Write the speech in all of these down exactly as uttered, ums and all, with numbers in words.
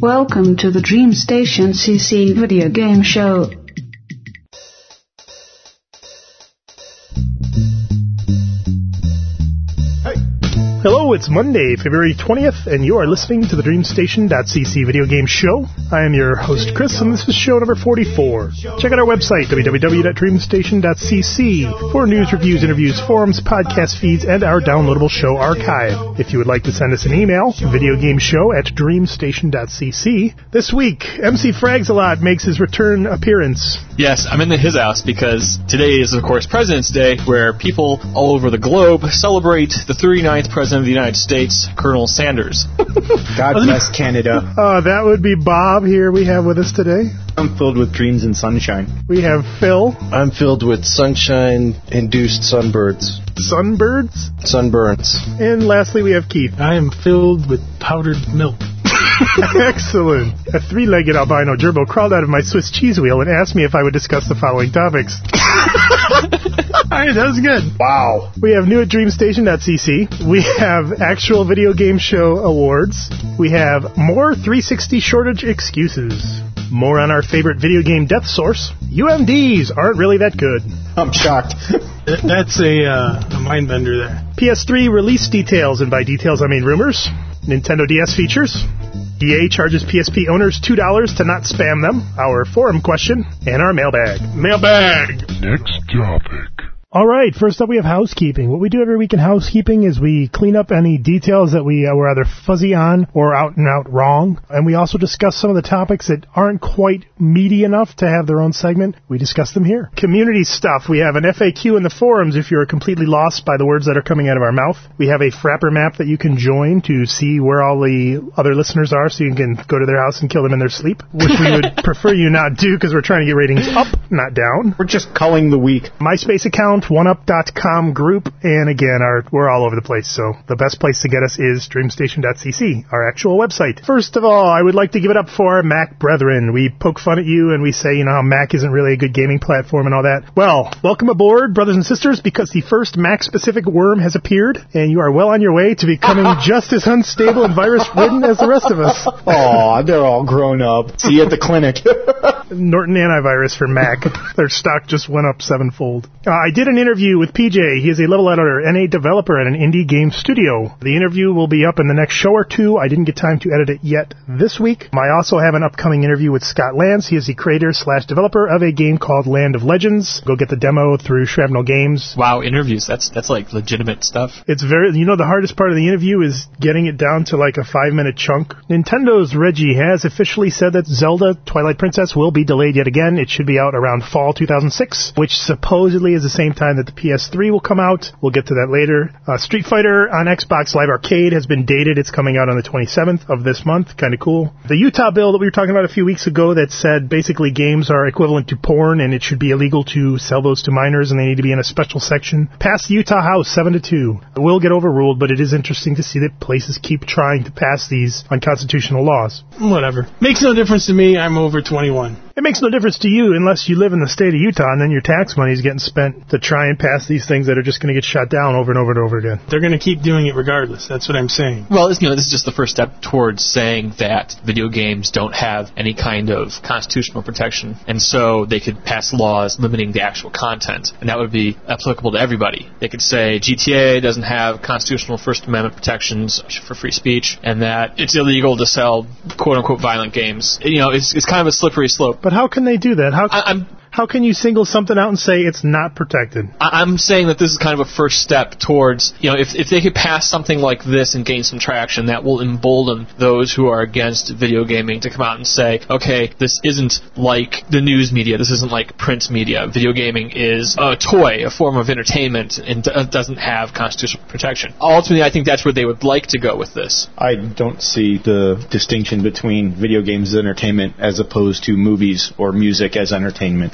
Welcome to the Dream Station C C video game show. Hello, it's Monday, February twentieth, and you are listening to the Dream Station dot C C video game show. I am your host, Chris, and this is show number forty-four. Check out our website, w w w dot dream station dot c c, for news, reviews, interviews, forums, podcast feeds, and our downloadable show archive. If you would like to send us an email, videogameshow at dream station dot c c. This week, M C Frags-A-Lot makes his return appearance. Yes, I'm in the his house because today is, of course, President's Day, where people all over the globe celebrate the thirty-ninth President of the United States, Colonel Sanders. God bless Canada. Uh, that would be Bob here we have with us today. I'm filled with dreams and sunshine. We have Phil. I'm filled with sunshine-induced sunbirds. Sunbirds? Sunburns. And lastly, we have Keith. I am filled with powdered milk. Excellent. A three-legged albino gerbil crawled out of my Swiss cheese wheel and asked me if I would discuss the following topics. All right, that was good. Wow. We have new at dream station dot c c. We have actual video game show awards. We have more three sixty shortage excuses. More on our favorite video game death source. U M Ds aren't really that good. I'm shocked. That's a, uh, a mind bender there. P S three release details, and by details I mean rumors. Nintendo D S features. E A charges P S P owners two dollars to not spam them. Our forum question. And our mailbag. Mailbag! Next topic. All right, first up we have housekeeping. What we do every week in housekeeping is we clean up any details that we uh, were either fuzzy on or out and out wrong. And we also discuss some of the topics that aren't quite meaty enough to have their own segment. We discuss them here. Community stuff. We have an F A Q in the forums if you're completely lost by the words that are coming out of our mouth. We have a Frapper map that you can join to see where all the other listeners are so you can go to their house and kill them in their sleep, which we would prefer you not do because we're trying to get ratings up, not down. We're just culling the weak. MySpace account, one up dot com group, and again, our, we're all over the place, so the best place to get us is dream station dot c c, our actual website. First of all, I would like to give it up for our Mac brethren. We poke fun at you and we say, you know, how Mac isn't really a good gaming platform and all that. Well, welcome aboard, brothers and sisters, because the first Mac-specific worm has appeared, and you are well on your way to becoming just as unstable and virus-ridden as the rest of us. Aw, they're all grown up. See you at the clinic. Norton Antivirus for Mac. Their stock just went up sevenfold. Uh, I did an interview with P J. He is a level editor and a developer at an indie game studio. The interview will be up in the next show or two. I didn't get time to edit it yet this week. I also have an upcoming interview with Scott Lance. He is the creator slash developer of a game called Land of Legends. Go get the demo through Shrapnel Games. Wow, interviews. That's that's like legitimate stuff. It's very, you know, the hardest part of the interview is getting it down to like a five minute chunk. Nintendo's Reggie has officially said that Zelda Twilight Princess will be delayed yet again. It should be out around fall two thousand six, which supposedly is the same time that the P S three will come out. We'll get to that later. Uh, Street Fighter on Xbox Live Arcade has been dated. It's coming out on the twenty-seventh of this month. Kind of cool. The Utah bill that we were talking about a few weeks ago that said basically games are equivalent to porn and it should be illegal to sell those to minors and they need to be in a special section. Passed the Utah House seven to two. It will get overruled, but it is interesting to see that places keep trying to pass these unconstitutional laws. Whatever. Makes no difference to me. I'm over twenty-one. It makes no difference to you unless you live in the state of Utah and then your tax money is getting spent to try and pass these things that are just going to get shut down over and over and over again. They're going to keep doing it regardless. That's what I'm saying. Well, this, you know, this is just the first step towards saying that video games don't have any kind of constitutional protection, and so they could pass laws limiting the actual content, and that would be applicable to everybody. They could say G T A doesn't have constitutional First Amendment protections for free speech, and that it's illegal to sell quote-unquote violent games. You know, it's, it's kind of a slippery slope. But how can they do that? How, I, I'm... How can you single something out and say it's not protected? I'm saying that this is kind of a first step towards, you know, if if they could pass something like this and gain some traction, that will embolden those who are against video gaming to come out and say, okay, this isn't like the news media, this isn't like print media. Video gaming is a toy, a form of entertainment, and d- doesn't have constitutional protection. Ultimately, I think that's where they would like to go with this. I don't see the distinction between video games as entertainment as opposed to movies or music as entertainment.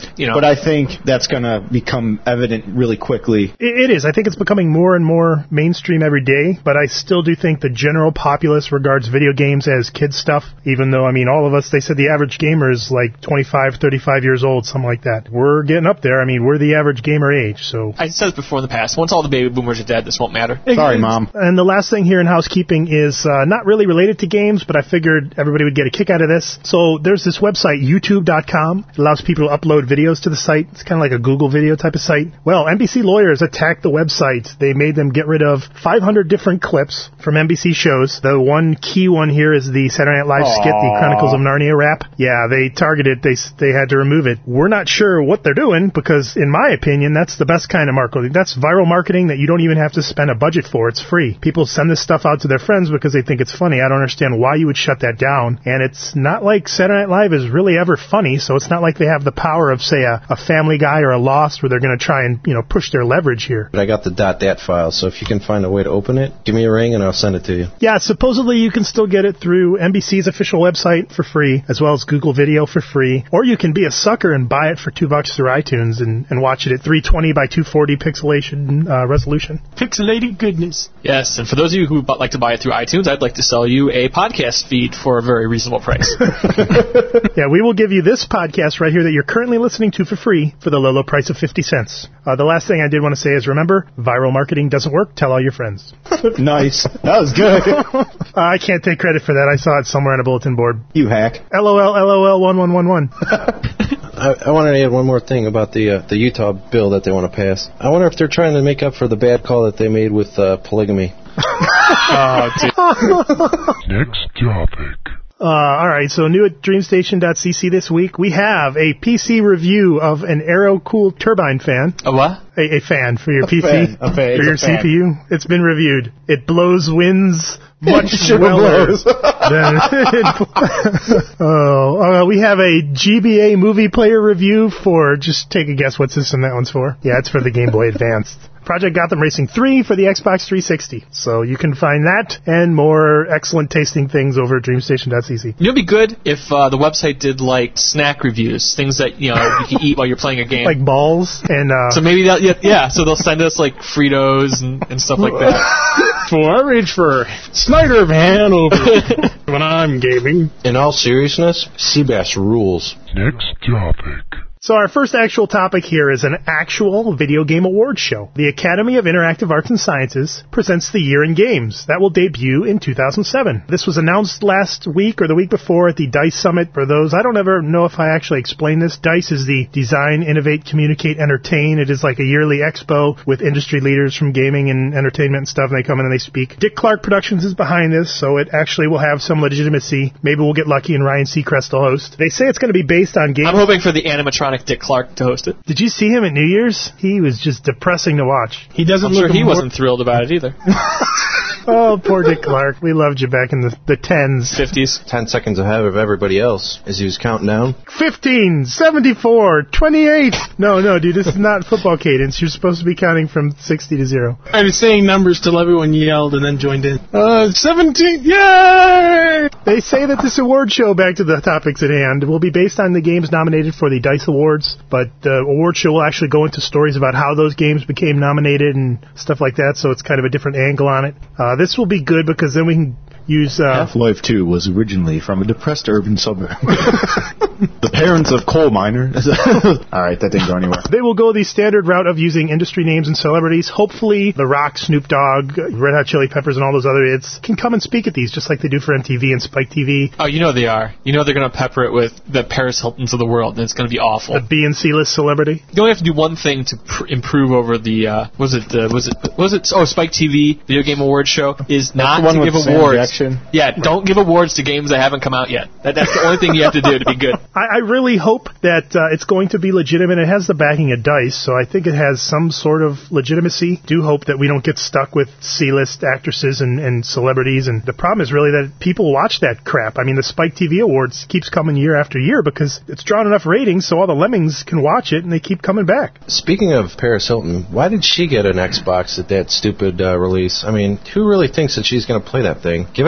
you know. But I think that's going to become evident really quickly. It, it is. I think it's becoming more and more mainstream every day, but I still do think the general populace regards video games as kid stuff, even though, I mean, all of us, they said the average gamer is like twenty-five, thirty-five years old, something like that. We're getting up there. I mean, we're the average gamer age, so... I said it before in the past. Once all the baby boomers are dead, this won't matter. Sorry, Mom. And the last thing here in housekeeping is uh, not really related to games, but I figured everybody would get a kick out of this. So there's this website, YouTube dot com. It allows people to upload videos to the site. It's kind of like a Google video type of site. Well, N B C lawyers attacked the website. They made them get rid of five hundred different clips from N B C shows. The one key one here is the Saturday Night Live Aww. skit, the Chronicles of Narnia rap. Yeah, they targeted, they they had to remove it. We're not sure what they're doing because, in my opinion, that's the best kind of marketing. That's viral marketing that you don't even have to spend a budget for. It's free. People send this stuff out to their friends because they think it's funny. I don't understand why you would shut that down. And it's not like Saturday Night Live is really ever funny, so it's not like they have the power of, say, a, a Family Guy or a Lost where they're going to try and, you know, push their leverage here. But I got the .dat file, so if you can find a way to open it, give me a ring and I'll send it to you. Yeah, supposedly you can still get it through N B C's official website for free, as well as Google Video for free. Or you can be a sucker and buy it for two bucks through iTunes and, and watch it at three twenty by two forty pixelation uh, resolution. Pixelated goodness. Yes, and for those of you who bu- like to buy it through iTunes, I'd like to sell you a podcast feed for a very reasonable price. Yeah, we will give you this podcast right here that you're currently listening to for free for the low, low price of fifty cents. Uh, the last thing I did want to say is, remember, viral marketing doesn't work. Tell all your friends. Nice. That was good. uh, I can't take credit for that. I saw it somewhere on a bulletin board. You hack. LOL, LOL, one one one one. I, I wanted to add one more thing about the uh, the Utah bill that they want to pass. I wonder if they're trying to make up for the bad call that they made with uh, polygamy. Oh, dude. Next topic. Uh, all right, so new at dreamstation dot c c this week, we have a P C review of an Aero-cooled turbine fan. A what? A, a fan for your A P C, fan. A fan. for It's your a fan. C P U. It's been reviewed. It blows winds much Sugar weller blows. than it Oh, uh, we have a G B A movie player review for, just take a guess what system that one's for. Yeah, it's for the Game Boy Advanced. Project Gotham Racing three for the Xbox three sixty. So you can find that and more excellent tasting things over at dreamstation dot c c. You know, it'd be good if uh, the website did like snack reviews, things that you know you can eat while you're playing a game. Like balls and uh so maybe that, yeah, yeah. So they'll send us like Fritos and, and stuff like that. So I reach for Snyder of Hanover when I'm gaming. In all seriousness, Seabass rules. Next topic. So our first actual topic here is an actual video game awards show. The Academy of Interactive Arts and Sciences presents the Year in Games. That will debut in two thousand seven. This was announced last week or the week before at the DICE Summit. For those, I don't ever know if I actually explained this. DICE is the Design, Innovate, Communicate, Entertain. It is like a yearly expo with industry leaders from gaming and entertainment and stuff, and they come in and they speak. Dick Clark Productions is behind this, so it actually will have some legitimacy. Maybe we'll get lucky and Ryan Seacrest will host. They say it's going to be based on games. I'm hoping for the animatronic Dick Clark to host it. Did you see him at New Year's? He was just depressing to watch. He doesn't I'm look sure he more- wasn't thrilled about it either. Oh, poor Dick Clark. We loved you back in the, the tens. fifties. Ten seconds ahead of everybody else as he was counting down. fifteen, seventy-four, twenty-eight. No, no, dude, this is not football cadence. You're supposed to be counting from sixty to zero. I was saying numbers till everyone yelled and then joined in. Uh, seventeen, yay! They say that this award show, back to the topics at hand, will be based on the games nominated for the DICE Awards, but the award show will actually go into stories about how those games became nominated and stuff like that, so it's kind of a different angle on it. Uh, this will be good because then we can use... Uh, Half-Life two was originally from a depressed urban suburb. The parents of coal miners. Alright, that didn't go anywhere. They will go the standard route of using industry names and celebrities. Hopefully, The Rock, Snoop Dogg, Red Hot Chili Peppers, and all those other idiots can come and speak at these, just like they do for M T V and Spike T V. Oh, you know they are. You know they're going to pepper it with the Paris Hiltons of the world, and it's going to be awful. A B and C-list celebrity. You only have to do one thing to pr- improve over the uh, was it uh, was it was it oh Spike T V Video Game Awards show is not the one to with give Sam awards. Jackson? Yeah, don't give awards to games that haven't come out yet. That, that's the only thing you have to do to be good. I, I really hope that uh, it's going to be legitimate. It has the backing of DICE, so I think it has some sort of legitimacy. Do hope that we don't get stuck with C-list actresses and, and celebrities. And the problem is really that people watch that crap. I mean, the Spike T V Awards keeps coming year after year because it's drawn enough ratings so all the lemmings can watch it and they keep coming back. Speaking of Paris Hilton, why did she get an Xbox at that stupid uh, release? I mean, who really thinks that she's going to play that thing? Give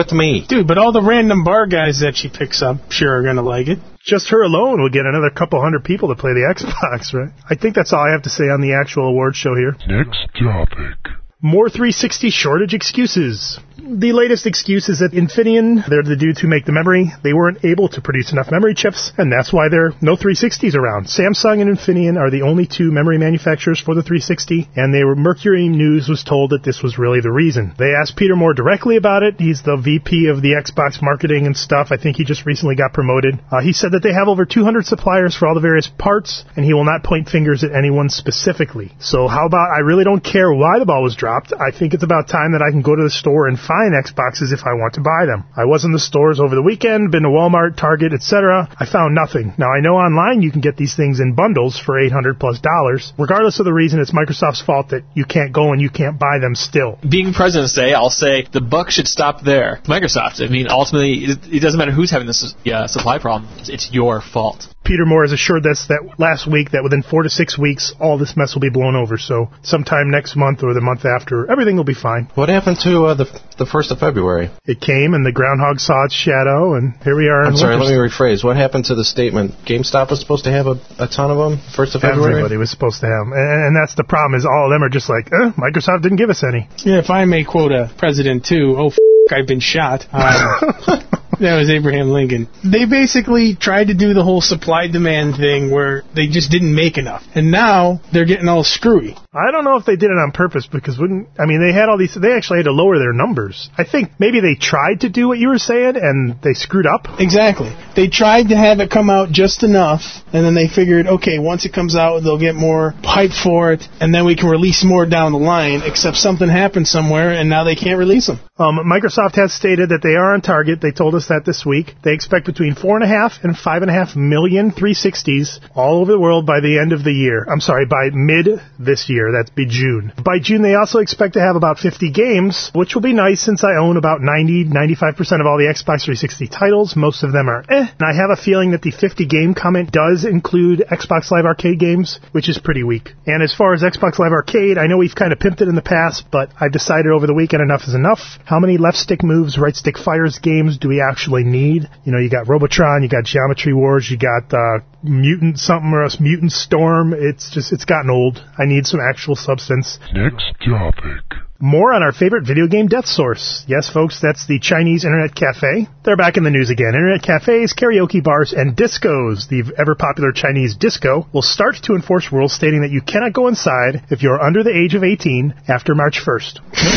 it to me. Dude, but all the random bar guys that she picks up sure are going to like it. Just her alone would get another couple hundred people to play the Xbox, right? I think that's all I have to say on the actual award show here. Next topic. More three sixty shortage excuses. The latest excuse is that Infineon, they're the dudes who make the memory, they weren't able to produce enough memory chips, and that's why there are no three sixties around. Samsung and Infineon are the only two memory manufacturers for the three sixty, and they were, Mercury News was told that this was really the reason. They asked Peter Moore directly about it. He's the V P of the Xbox marketing and stuff. I think he just recently got promoted. Uh, he said that they have over two hundred suppliers for all the various parts, and he will not point fingers at anyone specifically. So how about, I really don't care why the ball was dropped. I think it's about time that I can go to the store and find Xboxes if I want to buy them. I was in the stores over the weekend, been to Walmart, Target, et cetera. I found nothing. Now, I know online you can get these things in bundles for eight hundred plus dollars. Regardless of the reason, it's Microsoft's fault that you can't go and you can't buy them still. Being President's Day, I'll say the buck should stop there. Microsoft, I mean, ultimately, it, it doesn't matter who's having this uh, supply problem. It's your fault. Peter Moore has assured us that last week that within four to six weeks, all this mess will be blown over. So sometime next month or the month after, everything will be fine. What happened to uh, the the first of February? It came and the groundhog saw its shadow, and here we are. I'm in sorry, let winter. me rephrase. What happened to the statement? GameStop was supposed to have a, a ton of them first of February? Everybody was supposed to have them. And, and that's the problem, is all of them are just like, eh, Microsoft didn't give us any. Yeah, if I may quote a president, too, oh, f***, I've been shot. Um, that was Abraham Lincoln. They basically tried to do the whole supply-demand thing where they just didn't make enough. And now they're getting all screwy. I don't know if they did it on purpose, because wouldn't, I mean, they had all these, they actually had to lower their numbers. I think maybe they tried to do what you were saying, and they screwed up. Exactly. They tried to have it come out just enough, and then they figured, okay, once it comes out, they'll get more hype for it, and then we can release more down the line, except something happened somewhere, and now they can't release them. Um, Microsoft has stated that they are on target. They told us that this week. They expect between four and a half and five and a half million three sixties all over the world by the end of the year. I'm sorry, by mid this year. That'd be June. By June, they also expect to have about fifty games, which will be nice since I own about ninety, ninety-five percent of all the Xbox three sixty titles. Most of them are eh. And I have a feeling that the fifty game comment does include Xbox Live Arcade games, which is pretty weak. And as far as Xbox Live Arcade, I know we've kind of pimped it in the past, but I've decided over the weekend enough is enough. How many left stick moves, right stick fires games do we actually need? You know, you got Robotron, you got Geometry Wars, you got uh, Mutant something or else, Mutant Storm. It's just, it's gotten old. I need some actual substance. Next topic. More on our favorite video game death source. Yes, folks, that's the Chinese Internet Cafe. They're back in the news again. Internet cafes, karaoke bars, and discos, the ever-popular Chinese disco, will start to enforce rules stating that you cannot go inside if you're under the age of eighteen after March first.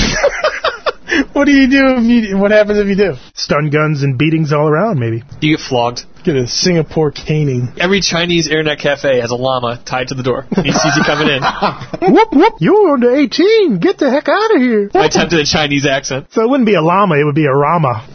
What do you do if you, what happens if you do? Stun guns and beatings all around, maybe. You get flogged. Get a Singapore caning. Every Chinese internet cafe has a llama tied to the door. He sees you coming in. Whoop, whoop, you're under eighteen. Get the heck out of here. I attempted a Chinese accent. So it wouldn't be a llama, it would be a rama.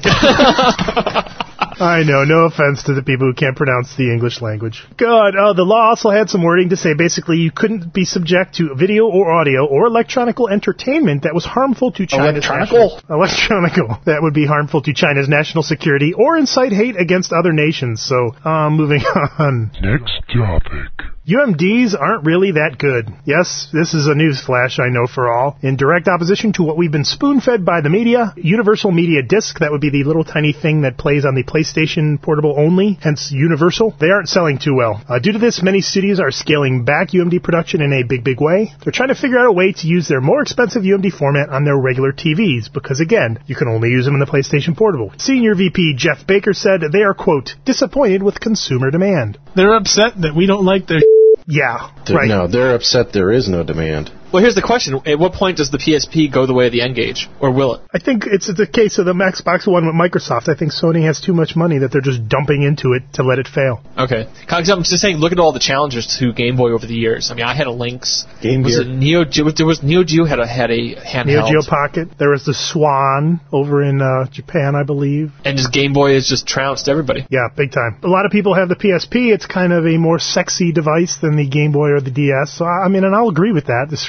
I know, no offense to the people who can't pronounce the English language. God, uh, the law also had some wording to say basically you couldn't be subject to video or audio or electronical entertainment that was harmful to China's Electronical? national, electronical that would be harmful to China's national security or incite hate against other nations. So, uh, moving on. Next topic. U M Ds aren't really that good. Yes, this is a news flash, I know for all. In direct opposition to what we've been spoon-fed by the media, Universal Media Disc, that would be the little tiny thing that plays on the PlayStation Portable only, hence Universal, they aren't selling too well. Uh, due to this, many studios are scaling back U M D production in a big, big way. They're trying to figure out a way to use their more expensive U M D format on their regular T Vs, because again, you can only use them in the PlayStation Portable. Senior V P Jeff Baker said they are, quote, disappointed with consumer demand. They're upset that we don't like their Yeah, They're- right. No, they're upset there is no demand. Well, here's the question. At what point does the P S P go the way of the N-Gage? Or will it? I think it's the case of the Xbox One with Microsoft. I think Sony has too much money that they're just dumping into it to let it fail. Okay. Because I'm just saying, look at all the challenges to Game Boy over the years. I mean, I had a Lynx. Game was Gear. it Neo Geo? There was Neo Geo had a had a handheld. Neo Geo Pocket. There was the Swan over in uh, Japan, I believe. And just Game Boy has just trounced everybody. Yeah, big time. A lot of people have the P S P. It's kind of a more sexy device than the Game Boy or the D S. So, I mean, and I'll agree with that. The screen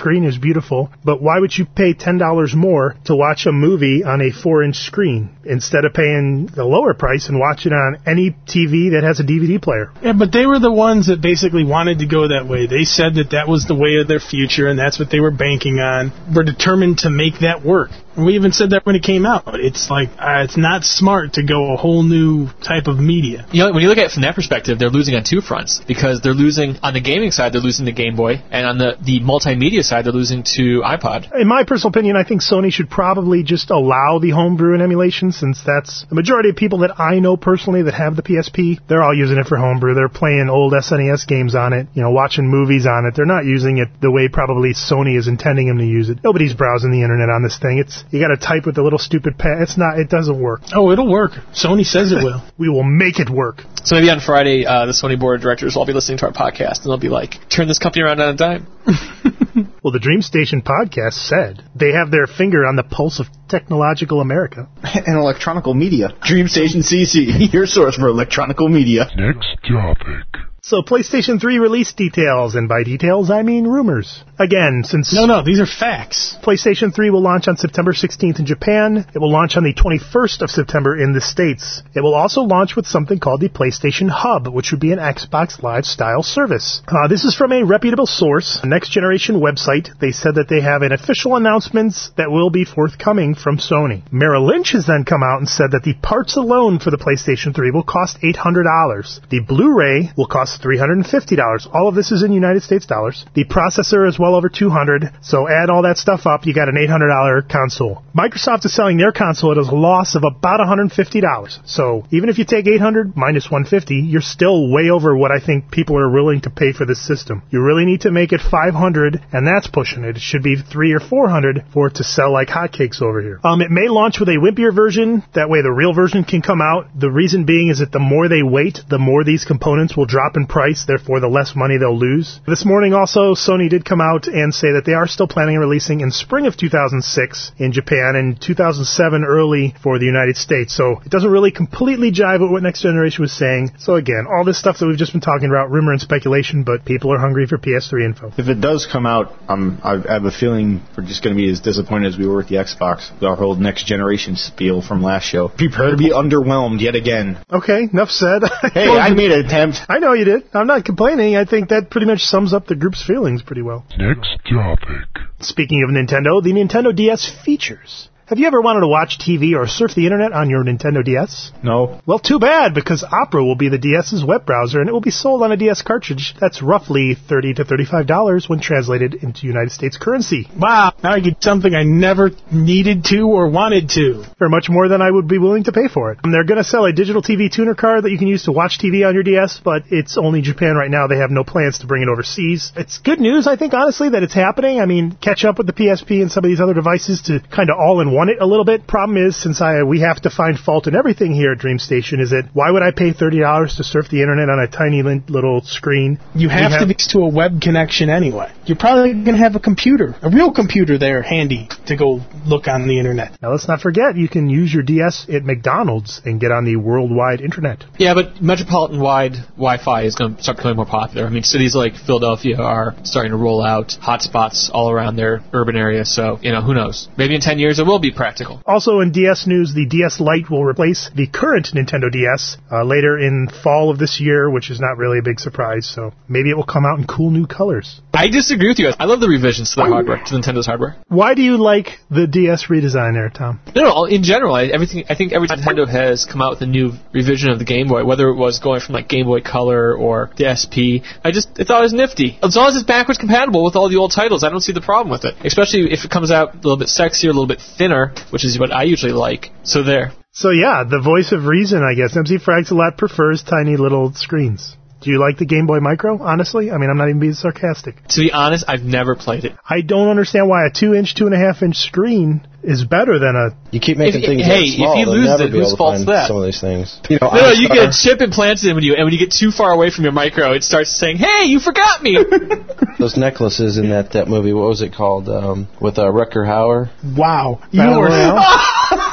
screen is beautiful, but why would you pay ten dollars more to watch a movie on a four inch screen instead of paying the lower price and watch it on any T V that has a D V D player? Yeah, but they were the ones that basically wanted to go that way. They said that that was the way of their future, and that's what they were banking on. We're determined to make that work. And we even said that when it came out. It's like, uh, it's not smart to go a whole new type of media. You know, when you look at it from that perspective, they're losing on two fronts, because they're losing on the gaming side, they're losing to Game Boy, and on the, the multimedia side, they're losing to iPod. In my personal opinion, I think Sony should probably just allow the homebrew and emulation, since that's the majority of people that I know personally that have the P S P. They're all using it for homebrew. They're playing old S N E S games on it, you know, watching movies on it. They're not using it the way probably Sony is intending them to use it. Nobody's browsing the internet on this thing. It's, you gotta type with the little stupid pad. It's not, it doesn't work. Oh, it'll work. Sony says it will. We will make it work. So maybe on Friday, uh, the Sony board of directors will all be listening to our podcast, and they'll be like, turn this company around on a dime. Well, the Dream Station podcast said they have their finger on the pulse of technological America. And electronical media. Dream Station C C, your source for electronical media. Next topic. So PlayStation three release details, and by details I mean rumors. Again, since... No, no, these are facts. PlayStation three will launch on September sixteenth in Japan. It will launch on the twenty-first of September in the States. It will also launch with something called the PlayStation Hub, which would be an Xbox Live style service. Uh, this is from a reputable source, a Next Generation website. They said that they have an official announcements that will be forthcoming from Sony. Merrill Lynch has then come out and said that the parts alone for the PlayStation three will cost eight hundred dollars. The Blu-ray will cost three hundred fifty dollars. All of this is in United States dollars. The processor is well over two hundred dollars, so add all that stuff up, you got an eight hundred dollars console. Microsoft is selling their console at a loss of about one hundred fifty dollars. So even if you take eight hundred dollars minus one hundred fifty dollars, you're still way over what I think people are willing to pay for this system. You really need to make it five hundred dollars, and that's pushing it. It should be three hundred or four hundred dollars for it to sell like hotcakes over here. Um, it may launch with a wimpier version. That way the real version can come out. The reason being is that the more they wait, the more these components will drop in price, therefore the less money they'll lose. This morning also, Sony did come out and say that they are still planning on releasing in spring of two thousand six in Japan and two thousand seven early for the United States. So it doesn't really completely jive with what Next Generation was saying. So again, all this stuff that we've just been talking about, rumor and speculation, but people are hungry for P S three info. If it does come out, um, I have a feeling we're just going to be as disappointed as we were with the Xbox, with our whole Next Generation spiel from last show. Prepare to be underwhelmed yet again. Okay, enough said. Hey, I made an attempt. I know you did. I'm not complaining. I think that pretty much sums up the group's feelings pretty well. Next topic. Speaking of Nintendo, the Nintendo D S features. Have you ever wanted to watch T V or surf the internet on your Nintendo D S? No. Well, too bad, because Opera will be the DS's web browser, and it will be sold on a D S cartridge that's roughly thirty to thirty-five dollars when translated into United States currency. Wow, now I get something I never needed to or wanted to. For much more than I would be willing to pay for it. And they're going to sell a digital T V tuner card that you can use to watch T V on your D S, but it's only Japan right now. They have no plans to bring it overseas. It's good news, I think, honestly, that it's happening. I mean, catch up with the P S P and some of these other devices to kind of all-in-one it a little bit. Problem is, since I we have to find fault in everything here at Dream Station, is that why would I pay thirty dollars to surf the internet on a tiny little screen? You have, have to be to a web connection anyway. You're probably going to have a computer, a real computer there handy to go look on the internet. Now let's not forget, you can use your D S at McDonald's and get on the worldwide internet. Yeah, but metropolitan-wide Wi-Fi is going to start becoming more popular. I mean, cities like Philadelphia are starting to roll out hotspots all around their urban area, so, you know, who knows? Maybe in ten years it will be practical. Also in D S news, the D S Lite will replace the current Nintendo D S uh, later in fall of this year, which is not really a big surprise, so maybe it will come out in cool new colors. I disagree with you. I love the revisions to the hardware, to Nintendo's hardware. Why do you like the D S redesign there, Tom? No, no, in general, I, everything, I think every time Nintendo has come out with a new revision of the Game Boy, whether it was going from like Game Boy Color or the S P, I just I thought it was nifty. As long as it's backwards compatible with all the old titles, I don't see the problem with it. Especially if it comes out a little bit sexier, a little bit thinner, which is what I usually like. So there. So yeah, the voice of reason, I guess. M C Frags a lot prefers tiny little screens. Do you like the Game Boy Micro, honestly? I mean, I'm not even being sarcastic. To be honest, I've never played it. I don't understand why a two inch, two and a half inch screen is better than a... You keep making if, things hey, small, if you lose it, whose fault's that? Some of these things. You know, no, no, you get a chip implanted in you, and when you get too far away from your micro, it starts saying, "Hey, you forgot me." Those necklaces in that, that movie, what was it called? Um, with uh, Rutger Hauer. Wow, you were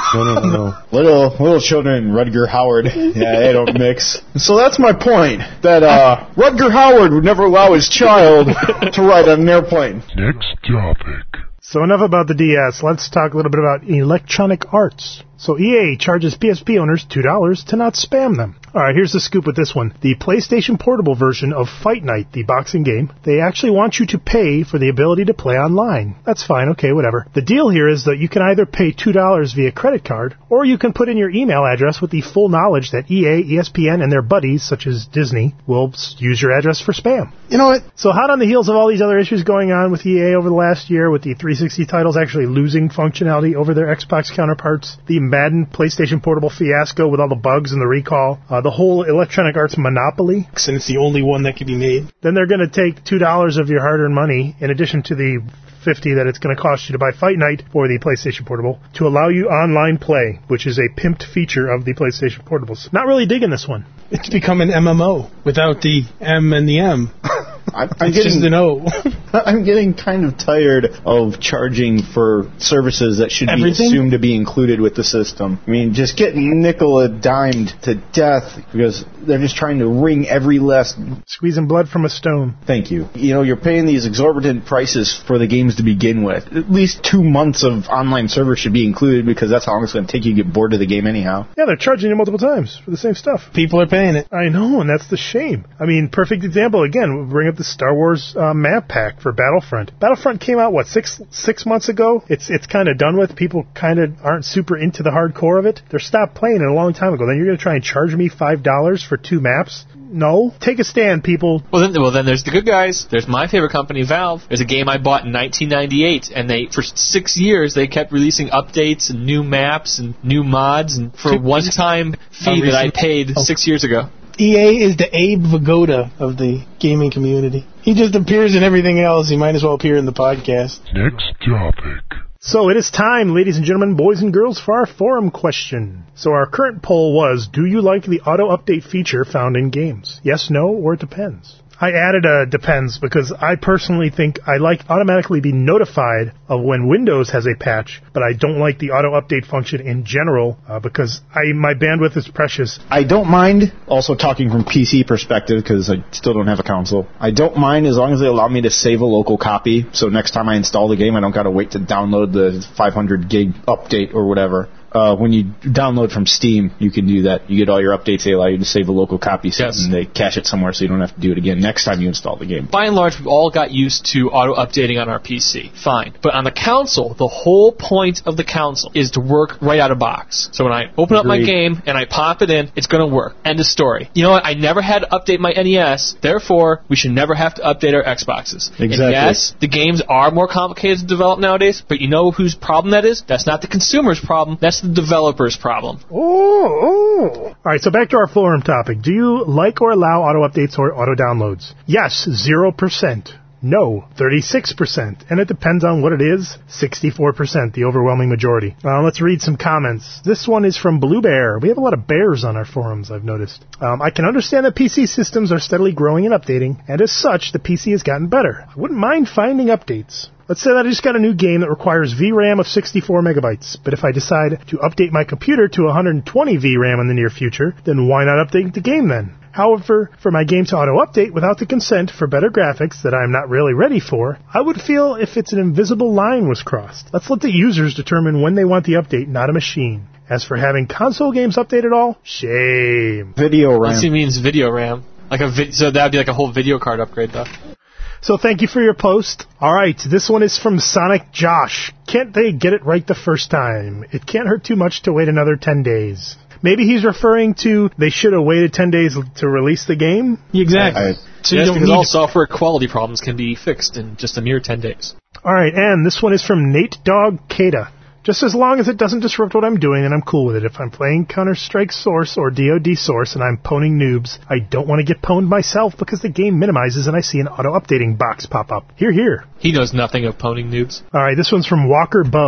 No, no, no. Little little children, Rutger Howard. Yeah, they don't mix. So that's my point. That uh, Rutger Howard would never allow his child to ride on an airplane. Next topic. So enough about the D S. Let's talk a little bit about Electronic Arts. So E A charges P S P owners two dollars to not spam them. All right, here's the scoop with this one. The PlayStation Portable version of Fight Night, the boxing game, they actually want you to pay for the ability to play online. That's fine, okay, whatever. The deal here is that you can either pay two dollars via credit card, or you can put in your email address with the full knowledge that E A, E S P N, and their buddies, such as Disney, will use your address for spam. You know what? So hot on the heels of all these other issues going on with E A over the last year, with the three sixty titles actually losing functionality over their Xbox counterparts, the Madden PlayStation Portable fiasco with all the bugs and the recall, uh, the whole Electronic Arts monopoly, And it's the only one that can be made. then they're going to take two dollars of your hard-earned money, in addition to the fifty dollars that it's going to cost you to buy Fight Night for the PlayStation Portable, to allow you online play, which is a pimped feature of the PlayStation Portables. Not really digging this one. It's become an M M O without the M and the M. I'm, I'm It's getting just an O. I'm getting kind of tired of charging for services that should Everything? be assumed to be included with the system. I mean, just getting nickel a dimed to death because they're just trying to wring every last. Squeezing blood from a stone. Thank you. You know, you're paying these exorbitant prices for the games to begin with. At least two months of online service should be included because that's how long it's going to take you to get bored of the game anyhow. Yeah, they're charging you multiple times for the same stuff. People are paying it. I know, and that's the shame. I mean, perfect example, again, we'll bring up the Star Wars uh, map pack for Battlefront. Battlefront came out, what, six six months ago? It's it's kind of done with. People kind of aren't super into the hardcore of it. They're stopped playing it a long time ago. Then you're going to try and charge me five dollars for two maps? No. Take a stand, people. Well then, well then, there's the good guys. There's my favorite company, Valve. There's a game I bought in nineteen ninety-eight, and they for six years they kept releasing updates and new maps and new mods, and for a one-time fee that I paid six years ago. E A is the Abe Vigoda of the gaming community. He just appears in everything else. He might as well appear in the podcast. Next topic. So it is time, ladies and gentlemen, boys and girls, for our forum question. So our current poll was, do you like the auto-update feature found in games? Yes, no, or it depends. I added a depends because I personally think I like automatically be notified of when Windows has a patch, but I don't like the auto-update function in general uh, because I my bandwidth is precious. I don't mind, also talking from P C perspective, because I still don't have a console, I don't mind as long as they allow me to save a local copy, so next time I install the game I don't got to wait to download the five hundred gig update or whatever. Uh, when you download from Steam, you can do that. You get all your updates. They allow you to save a local copy, so Yes. and they cache it somewhere so you don't have to do it again next time you install the game. By and large, we've all got used to auto-updating on our P C. Fine. But on the console, the whole point of the console is to work right out of box. So when I open up my Agreed. game and I pop it in, it's going to work. End of story. You know what? I never had to update my N E S, therefore, we should never have to update our Xboxes. And Exactly. yes, the games are more complicated to develop nowadays, but you know whose problem that is? That's not the consumer's problem, that's the developer's problem. Oh, oh. All right, so back to our forum topic. Do you like or allow auto-updates or auto-downloads? Yes, zero percent. No, thirty-six percent. And it depends on what it is, sixty-four percent, the overwhelming majority. Uh, let's read some comments. This one is from Blue Bear. We have a lot of bears on our forums, I've noticed. Um, I can understand that P C systems are steadily growing and updating, and as such, the P C has gotten better. I wouldn't mind finding updates. Let's say that I just got a new game that requires V RAM of sixty-four megabytes, but if I decide to update my computer to one hundred twenty V RAM in the near future, then why not update the game then? However, for my game to auto-update without the consent for better graphics that I'm not really ready for, I would feel if it's an invisible line was crossed. Let's let the users determine when they want the update, not a machine. As for having console games update at all, shame. Video RAM. Unless he means video RAM. Like a vi- so that would be like a whole video card upgrade, though. So thank you for your post. All right, this one is from Sonic Josh. Can't they get it right the first time? It can't hurt too much to wait another ten days. Maybe he's referring to they should have waited ten days to release the game? Exactly. I- so you Yes, don't because need all software quality problems can be fixed in just a mere ten days. All right, and this one is from Nate Dog Kata. Just as long as it doesn't disrupt what I'm doing, then I'm cool with it. If I'm playing Counter-Strike Source or D O D Source and I'm pwning noobs, I don't want to get pwned myself because the game minimizes and I see an auto-updating box pop up. Here, here. He knows nothing of pwning noobs. All right, this one's from Walker Bow.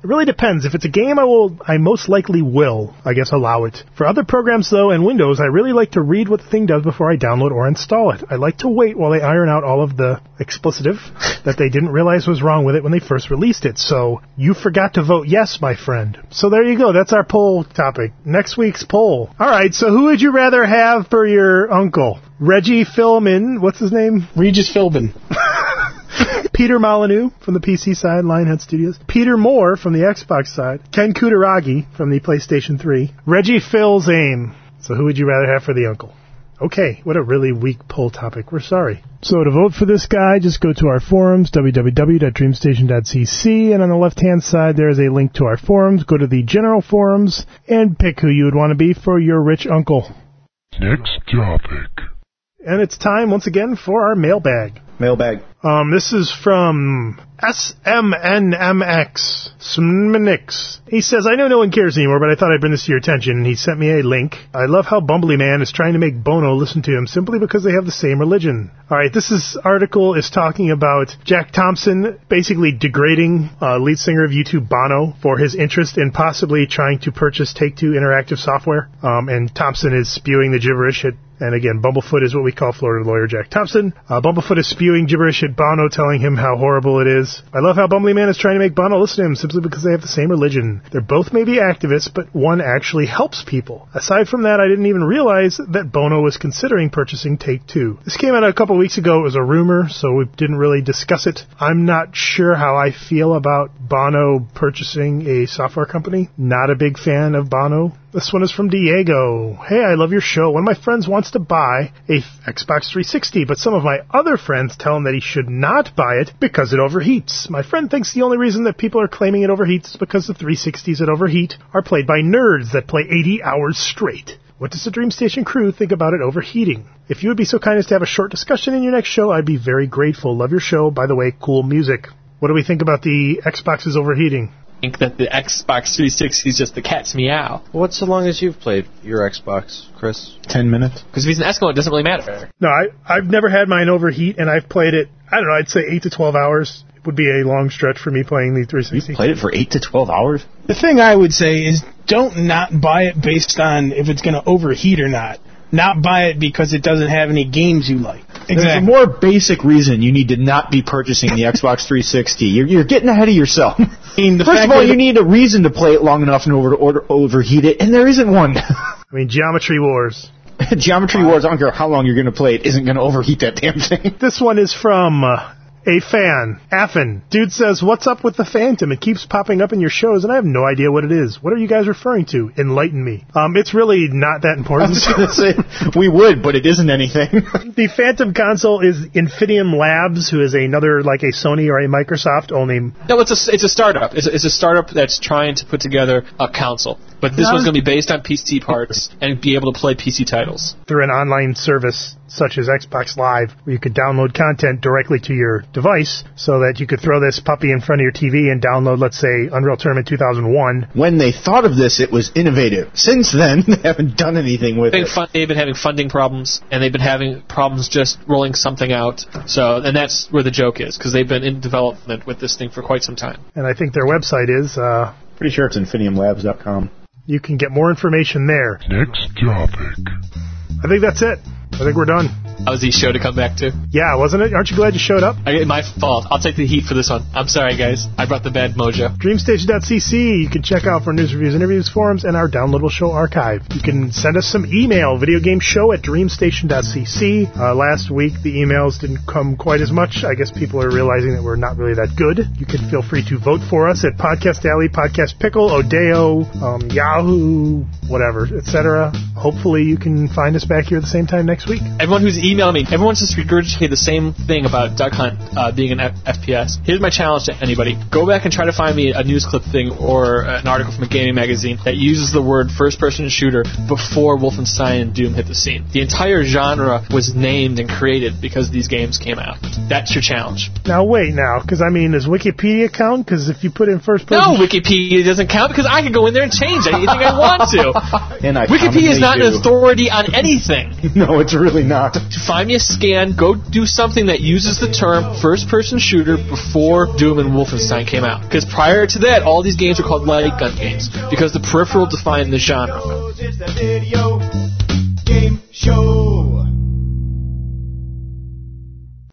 It really depends. If it's a game, I will, I most likely will, I guess, allow it. For other programs, though, and Windows, I really like to read what the thing does before I download or install it. I like to wait while they iron out all of the explicitive that they didn't realize was wrong with it when they first released it. So, you forgot to vote yes, my friend. So there you go. That's our poll topic. Next week's poll. All right, so who would you rather have for your uncle? Reggie Philbin, what's his name? Regis Philbin. Peter Molyneux from the P C side, Lionhead Studios. Peter Moore from the Xbox side. Ken Kutaragi from the PlayStation three. Reggie Fils-Aime. So who would you rather have for the uncle? Okay, what a really weak poll topic. We're sorry. So to vote for this guy, just go to our forums, w w w dot dream station dot c c, and on the left-hand side, there is a link to our forums. Go to the general forums and pick who you would want to be for your rich uncle. Next topic. And it's time, once again, for our mailbag. Mailbag. Um, this is from S M N M X. Smnix. He says, I know no one cares anymore, but I thought I'd bring this to your attention, and he sent me a link. I love how Bumbly Man is trying to make Bono listen to him simply because they have the same religion. Alright, this is, article is talking about Jack Thompson basically degrading uh, lead singer of U two Bono for his interest in possibly trying to purchase Take-Two Interactive Software. Um, and Thompson is spewing the gibberish at And again, Bumblefoot is what we call Florida lawyer Jack Thompson. Uh, Bumblefoot is spewing gibberish at Bono, telling him how horrible it is. I love how Bumbly Man is trying to make Bono listen to him simply because they have the same religion. They're both maybe activists, but one actually helps people. Aside from that, I didn't even realize that Bono was considering purchasing Take-Two. This came out a couple weeks ago. It was a rumor, so we didn't really discuss it. I'm not sure how I feel about Bono purchasing a software company. Not a big fan of Bono. This one is from Diego. Hey, I love your show. One of my friends wants to buy a Xbox three sixty, but some of my other friends tell him that he should not buy it because it overheats. My friend thinks the only reason that people are claiming it overheats is because the three sixties that overheat are played by nerds that play eighty hours straight. What does the Dream Station crew think about it overheating? If you would be so kind as to have a short discussion in your next show, I'd be very grateful. Love your show. By the way, cool music. What do we think about the Xbox's overheating? I think that the Xbox three sixty is just the cat's meow. What's the longest you've played your Xbox, Chris? Ten minutes. Because if he's an Eskimo, it doesn't really matter. No, I, I've never had mine overheat, and I've played it, I don't know, I'd say eight to twelve hours. It would be a long stretch for me playing the three sixty. You played it for eight to twelve hours? The thing I would say is don't not buy it based on if it's going to overheat or not. Not buy it because it doesn't have any games you like. Exactly. There's a more basic reason you need to not be purchasing the Xbox three sixty. You're, you're getting ahead of yourself. I mean, the First fact of all, that you need a reason to play it long enough in order to order, overheat it, and there isn't one. I mean, Geometry Wars. Geometry Wars, I don't care how long you're going to play it, isn't going to overheat that damn thing. This one is from uh, a fan, Affin. Dude says, what's up with the Phantom? It keeps popping up in your shows, and I have no idea what it is. What are you guys referring to? Enlighten me. Um, it's really not that important. I was going to say, we would, but it isn't anything. The Phantom console is Infineon Labs, who is another, like a Sony or a Microsoft, only... No, it's a, it's a startup. It's a, it's a startup that's trying to put together a console. But this No. one's going to be based on P C parts and be able to play P C titles. through an online service such as Xbox Live, where you could download content directly to your device so that you could throw this puppy in front of your T V and download, let's say, Unreal Tournament two thousand one. When they thought of this, it was innovative. Since then, they haven't done anything with They've, it. fun, they've been having funding problems, and they've been having problems just rolling something out. So, and that's where the joke is, because they've been in development with this thing for quite some time. And I think their website is, uh, Pretty sure it's infinium labs dot com. you can get more information there. Next topic. I think that's it. I think we're done. That was the show to come back to. Yeah, wasn't it? Aren't you glad you showed up? I, my fault. I'll take the heat for this one. I'm sorry, guys. I brought the bad mojo. dream station dot c c. You can check out for news, reviews, interviews, forums, and our downloadable show archive. You can send us some email, videogameshow at dream station dot c c. Uh, last week, the emails didn't come quite as much. I guess people are realizing that we're not really that good. You can feel free to vote for us at Podcast Alley, Podcast Pickle, Odeo, um, Yahoo, whatever, et cetera. Hopefully, you can find us back here at the same time next week. Everyone who's emailing me, everyone's just regurgitated the same thing about Duck Hunt uh, being an F- FPS. Here's my challenge to anybody. Go back and try to find me a news clip thing or an article from a gaming magazine that uses the word first-person shooter before Wolfenstein and Doom hit the scene. The entire genre was named and created because these games came out. That's your challenge. Now, wait now, because, I mean, does Wikipedia count? Because if you put in first person... No, Wikipedia doesn't count because I can go in there and change anything I want to. And I Wikipedia is commonly not do. an authority on anything. No, it's really not. find me a scan, go do something that uses the term first-person shooter before Doom and Wolfenstein came out. Because prior to that, all these games were called light gun games, because the peripheral defined the genre. It's the video game show.